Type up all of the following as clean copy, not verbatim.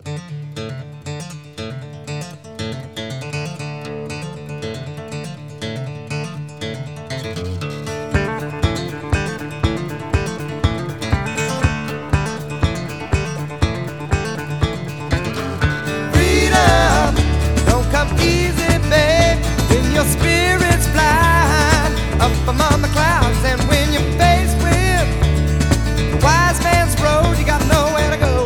Freedom don't come easy, babe, when your spirit's flying up among the clouds, and when you're faced with the wise man's road, you got nowhere to go.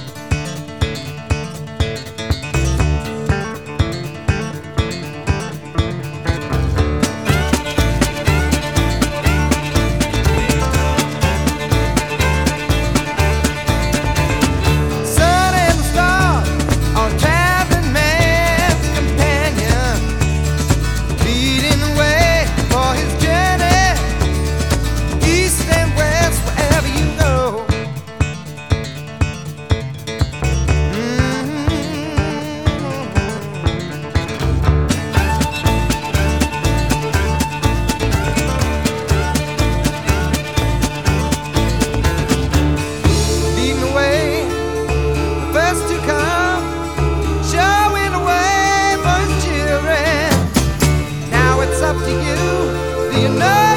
Sun and the stars are traveling man's companion, leading the way for his journey, east and west, wherever you go. Leading the way, the first to come, showing the way for his children. Now it's up to you, do you know?